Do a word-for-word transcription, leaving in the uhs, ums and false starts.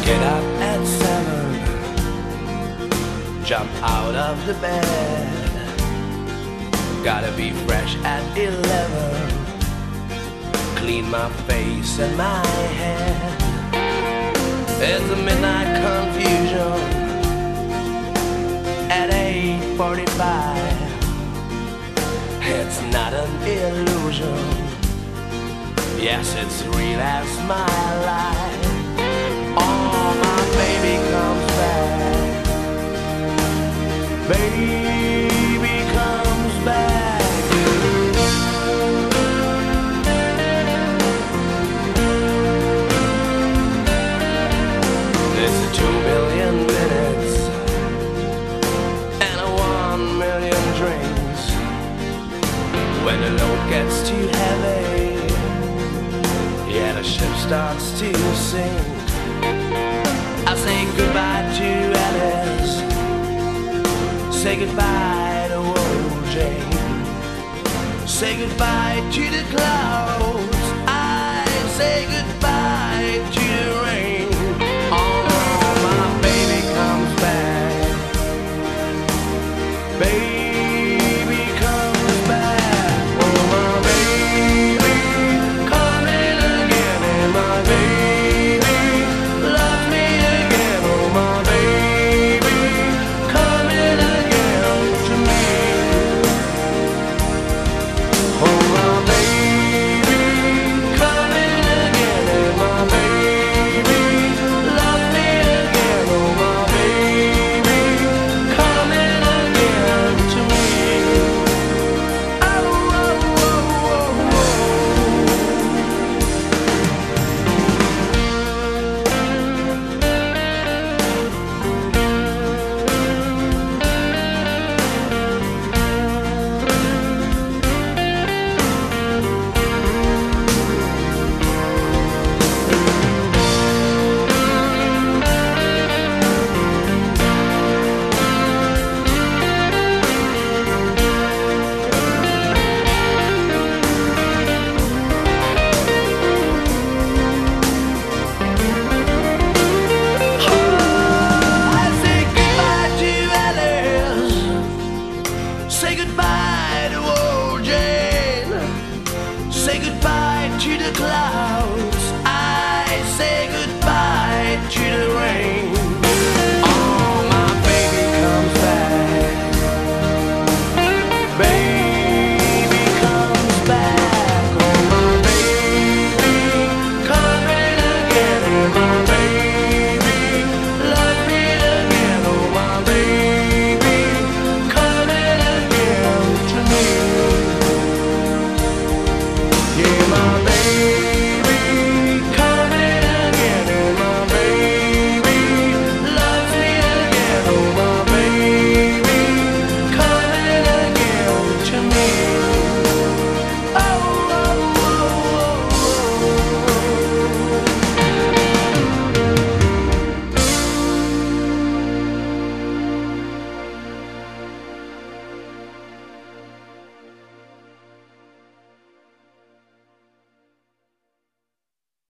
Get up at seven, jump out of the bed. Gotta be fresh at eleven, clean my face and my head. There's a midnight confusion at eight forty-five. It's not an illusion, yes, it's real as my life. Oh, my baby comes back, baby comes back. There's a two million minutes and a one million drinks. When the load gets too heavy, yeah, the ship starts to sink. I say goodbye to Alice, say goodbye to old Jane, say goodbye to the clouds.